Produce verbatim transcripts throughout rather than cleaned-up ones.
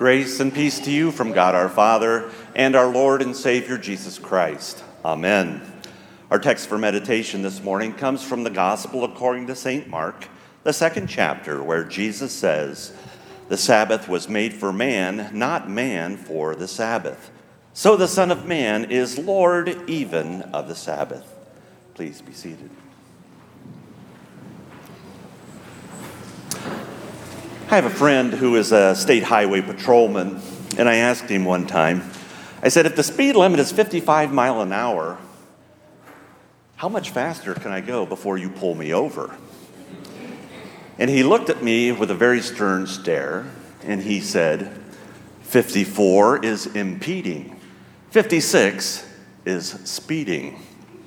Grace and peace to you from God our Father and our Lord and Savior Jesus Christ. Amen. Our text for meditation this morning comes from the Gospel according to Saint Mark, the second chapter, where Jesus says, "The Sabbath was made for man, not man for the Sabbath. So the Son of Man is Lord even of the Sabbath." Please be seated. I have a friend who is a state highway patrolman, and I asked him one time, I said, if the speed limit is fifty-five miles an hour, how much faster can I go before you pull me over? And he looked at me with a very stern stare, and he said, fifty-four is impeding. fifty-six is speeding.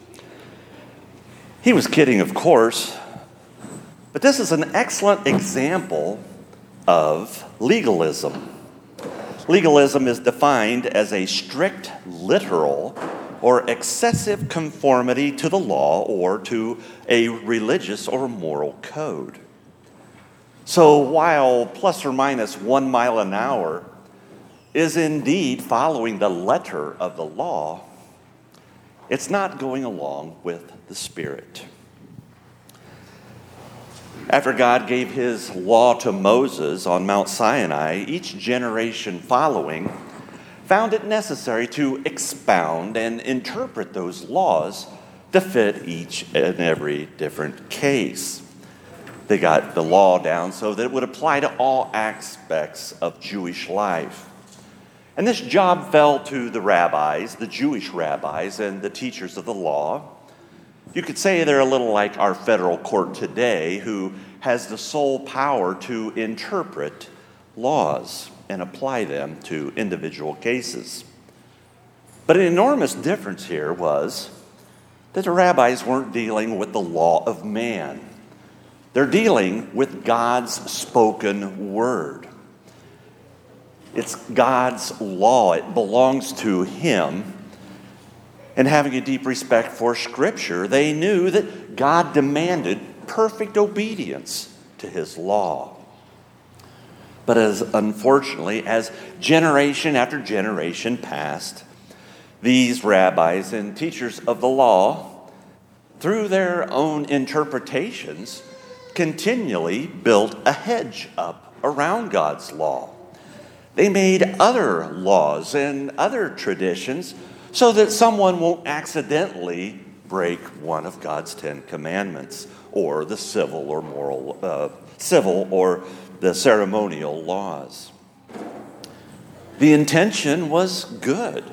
He was kidding, of course, but this is an excellent example of legalism. Legalism is defined as a strict, literal, or excessive conformity to the law or to a religious or moral code. So while plus or minus one mile an hour is indeed following the letter of the law, it's not going along with the Spirit. After God gave his law to Moses on Mount Sinai, each generation following found it necessary to expound and interpret those laws to fit each and every different case. They got the law down so that it would apply to all aspects of Jewish life. And this job fell to the rabbis, the Jewish rabbis, and the teachers of the law. You could say they're a little like our federal court today, who has the sole power to interpret laws and apply them to individual cases. But an enormous difference here was that the rabbis weren't dealing with the law of man. They're dealing with God's spoken word. It's God's law. It belongs to him. And having a deep respect for Scripture, they knew that God demanded perfect obedience to his law. But as unfortunately, as generation after generation passed, these rabbis and teachers of the law, through their own interpretations, continually built a hedge up around God's law. They made other laws and other traditions so that someone won't accidentally break one of God's Ten Commandments or the civil or moral, uh, civil or the ceremonial laws. The intention was good.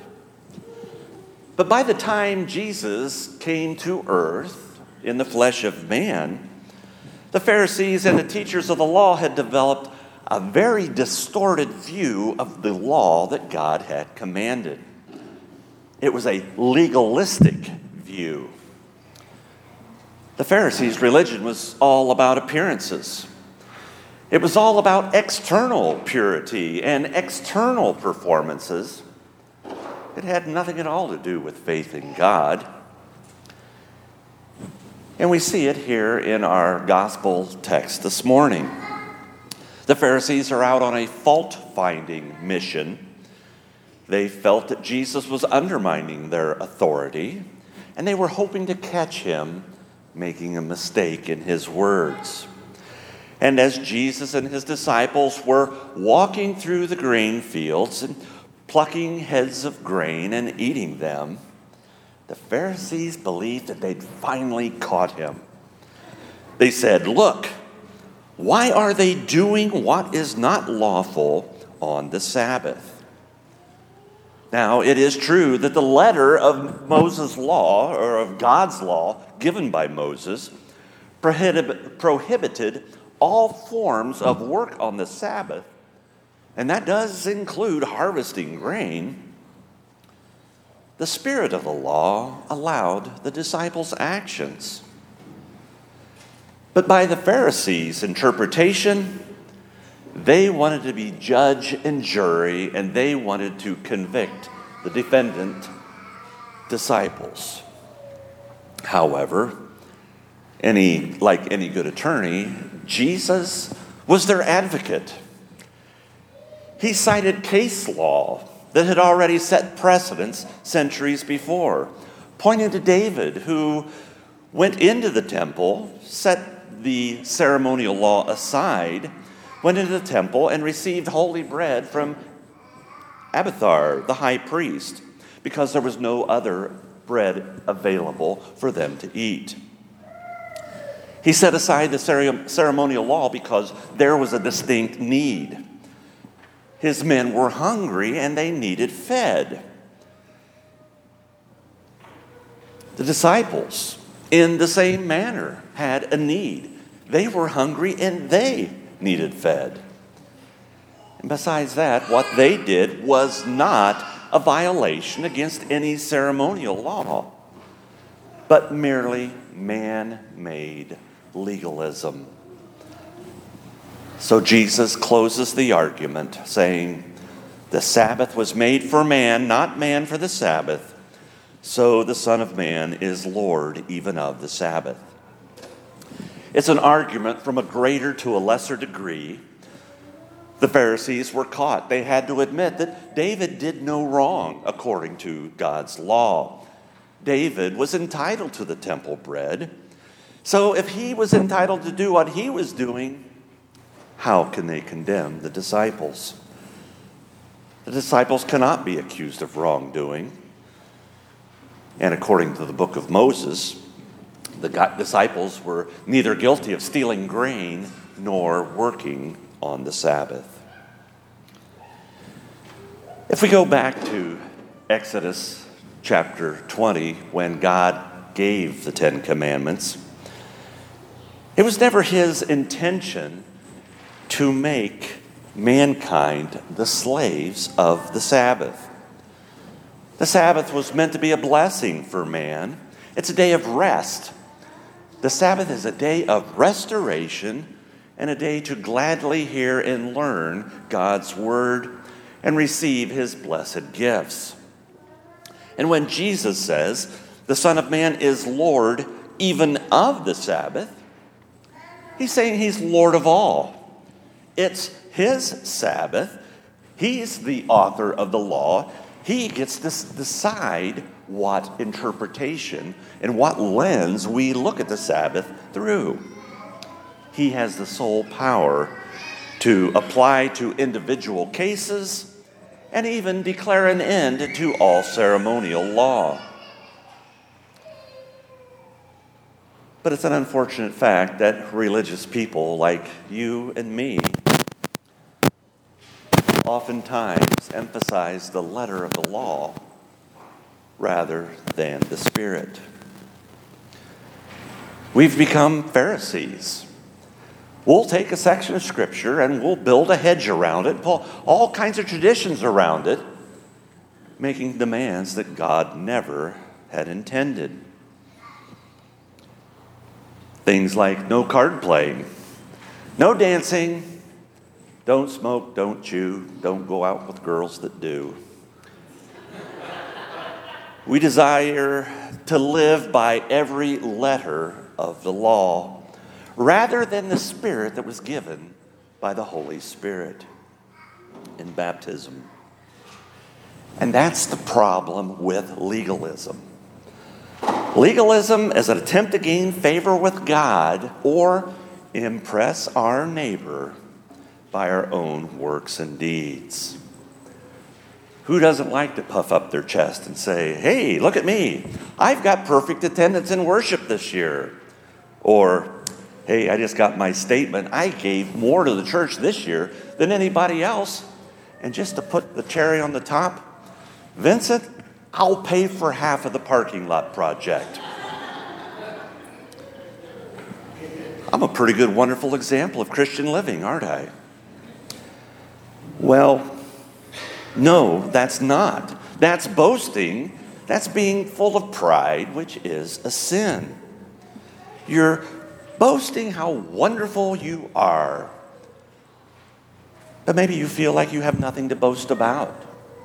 But by the time Jesus came to earth in the flesh of man, the Pharisees and the teachers of the law had developed a very distorted view of the law that God had commanded. It was a legalistic view. The Pharisees' religion was all about appearances. It was all about external purity and external performances. It had nothing at all to do with faith in God. And we see it here in our gospel text this morning. The Pharisees are out on a fault-finding mission. They felt that Jesus was undermining their authority, and they were hoping to catch him making a mistake in his words. And as Jesus and his disciples were walking through the grain fields and plucking heads of grain and eating them, the Pharisees believed that they'd finally caught him. They said, "Look, why are they doing what is not lawful on the Sabbath?" Now, it is true that the letter of Moses' law, or of God's law, given by Moses, prohibit, prohibited all forms of work on the Sabbath, and that does include harvesting grain. The spirit of the law allowed the disciples' actions. But by the Pharisees' interpretation, they wanted to be judge and jury, and they wanted to convict the defendant disciples. However, any like any good attorney, Jesus was their advocate. He cited case law that had already set precedents centuries before, pointing to David, who went into the temple, set the ceremonial law aside, went into the temple and received holy bread from Abiathar, the high priest, because there was no other bread available for them to eat. He set aside the ceremonial law because there was a distinct need. His men were hungry and they needed fed. The disciples, in the same manner, had a need. They were hungry and they needed fed. And besides that, what they did was not a violation against any ceremonial law, but merely man-made legalism. So Jesus closes the argument saying, the Sabbath was made for man, not man for the Sabbath. So the Son of Man is Lord even of the Sabbath. It's an argument from a greater to a lesser degree. The Pharisees were caught. They had to admit that David did no wrong according to God's law. David was entitled to the temple bread. So if he was entitled to do what he was doing, how can they condemn the disciples? The disciples cannot be accused of wrongdoing. And according to the book of Moses, the disciples were neither guilty of stealing grain nor working on the Sabbath. If we go back to Exodus chapter twenty, when God gave the Ten Commandments, it was never his intention to make mankind the slaves of the Sabbath. The Sabbath was meant to be a blessing for man. It's a day of rest. The Sabbath is a day of restoration and a day to gladly hear and learn God's word and receive his blessed gifts. And when Jesus says the Son of Man is Lord even of the Sabbath, he's saying he's Lord of all. It's his Sabbath. He's the author of the law. He gets to decide what interpretation and what lens we look at the Sabbath through. He has the sole power to apply to individual cases and even declare an end to all ceremonial law. But it's an unfortunate fact that religious people like you and me oftentimes emphasize the letter of the law rather than the spirit. We've become Pharisees. We'll take a section of Scripture and we'll build a hedge around it, pull all kinds of traditions around it, making demands that God never had intended. Things like no card playing, no dancing, don't smoke, don't chew, don't go out with girls that do. We desire to live by every letter of the law rather than the spirit that was given by the Holy Spirit in baptism. And that's the problem with legalism. Legalism is an attempt to gain favor with God or impress our neighbor by our own works and deeds. Who doesn't like to puff up their chest and say, hey, look at me. I've got perfect attendance in worship this year. Or, hey, I just got my statement. I gave more to the church this year than anybody else. And just to put the cherry on the top, Vincent, I'll pay for half of the parking lot project. I'm a pretty good, wonderful example of Christian living, aren't I? Well, no, that's not. That's boasting. That's being full of pride, which is a sin. You're boasting how wonderful you are. But maybe you feel like you have nothing to boast about.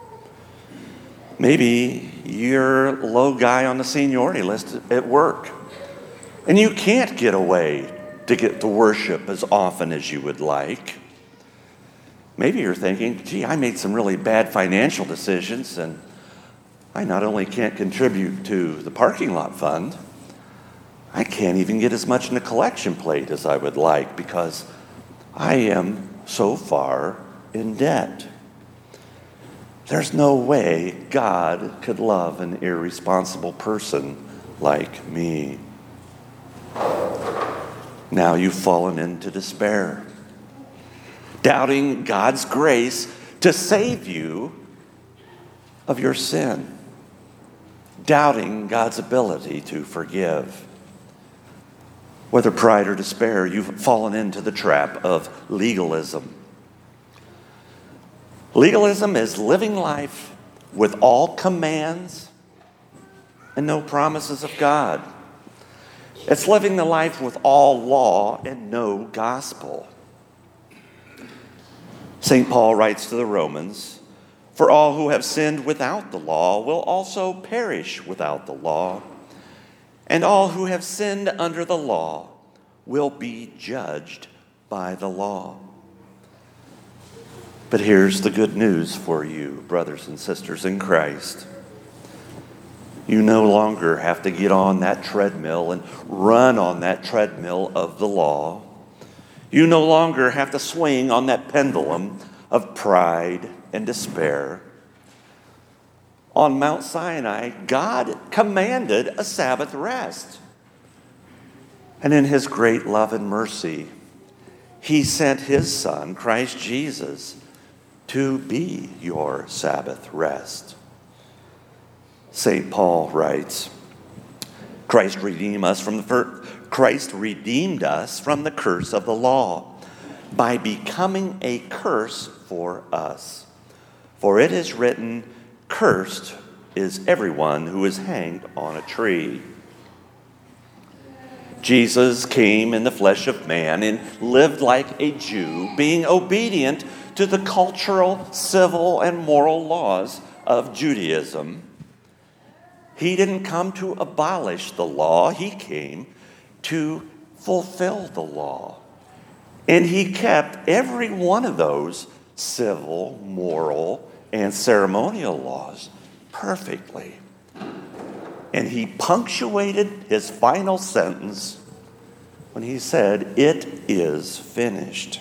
Maybe you're a low guy on the seniority list at work, and you can't get away to get to worship as often as you would like. Maybe you're thinking, gee, I made some really bad financial decisions, and I not only can't contribute to the parking lot fund, I can't even get as much in the collection plate as I would like because I am so far in debt. There's no way God could love an irresponsible person like me. Now you've fallen into despair, doubting God's grace to save you of your sin, doubting God's ability to forgive. Whether pride or despair, you've fallen into the trap of legalism. Legalism is living life with all commands and no promises of God. It's living the life with all law and no gospel. Saint Paul writes to the Romans, "For all who have sinned without the law will also perish without the law, and all who have sinned under the law will be judged by the law." But here's the good news for you, brothers and sisters in Christ. You no longer have to get on that treadmill and run on that treadmill of the law. You no longer have to swing on that pendulum of pride and despair. On Mount Sinai, God commanded a Sabbath rest. And in his great love and mercy, he sent his Son, Christ Jesus, to be your Sabbath rest. Saint Paul writes, Christ redeemed us from the fir- Christ redeemed us from the curse of the law by becoming a curse for us. For it is written, "Cursed is everyone who is hanged on a tree." Jesus came in the flesh of man and lived like a Jew, being obedient to the cultural, civil, and moral laws of Judaism. He didn't come to abolish the law. He came to fulfill the law. And he kept every one of those civil, moral, and ceremonial laws perfectly. And he punctuated his final sentence when he said, "It is finished."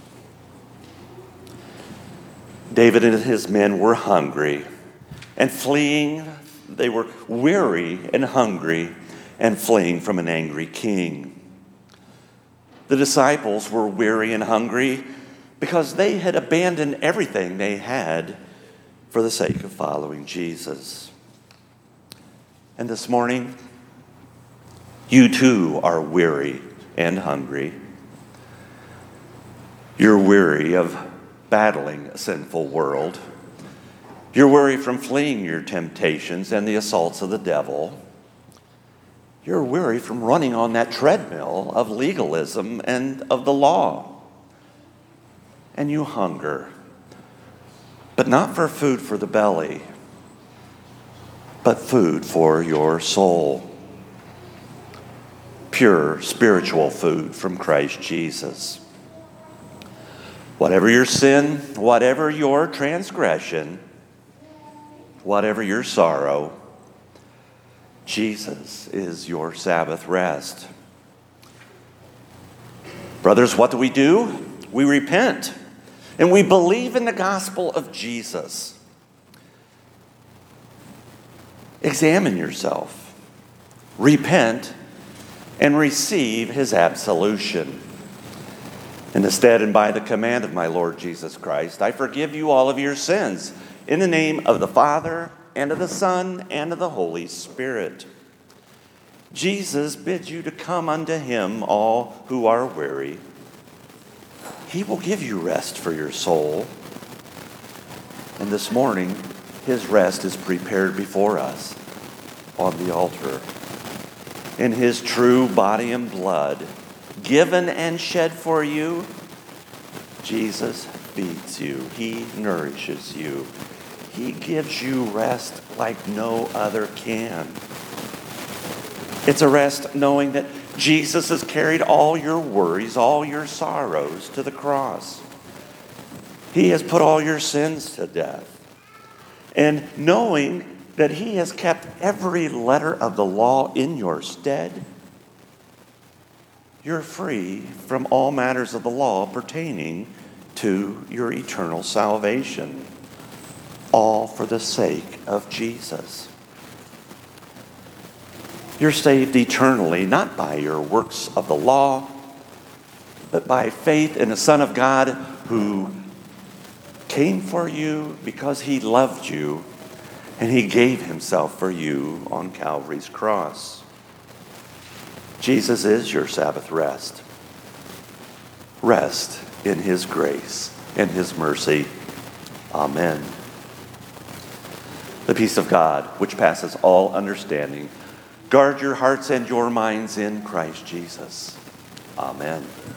David and his men were hungry and fleeing. They were weary and hungry and fleeing from an angry king. The disciples were weary and hungry because they had abandoned everything they had for the sake of following Jesus. And this morning, you too are weary and hungry. You're weary of battling a sinful world. You're weary from fleeing your temptations and the assaults of the devil. You're weary from running on that treadmill of legalism and of the law. And you hunger, but not for food for the belly, but food for your soul. Pure spiritual food from Christ Jesus. Whatever your sin, whatever your transgression, whatever your sorrow, Jesus is your Sabbath rest. Brothers, what do we do? We repent, and we believe in the gospel of Jesus. Examine yourself, repent, and receive his absolution. And instead, and by the command of my Lord Jesus Christ, I forgive you all of your sins in the name of the Father, and of the Son, and of the Holy Spirit. Jesus bids you to come unto him, all who are weary. He will give you rest for your soul. And this morning, his rest is prepared before us on the altar. In his true body and blood, given and shed for you, Jesus feeds you. He nourishes you. He gives you rest like no other can. It's a rest knowing that Jesus has carried all your worries, all your sorrows to the cross. He has put all your sins to death. And knowing that he has kept every letter of the law in your stead, you're free from all matters of the law pertaining to your eternal salvation, all for the sake of Jesus. You're saved eternally, not by your works of the law, but by faith in the Son of God who came for you because he loved you, and he gave himself for you on Calvary's cross. Jesus is your Sabbath rest. Rest in his grace and his mercy. Amen. The peace of God, which passes all understanding, guard your hearts and your minds in Christ Jesus. Amen.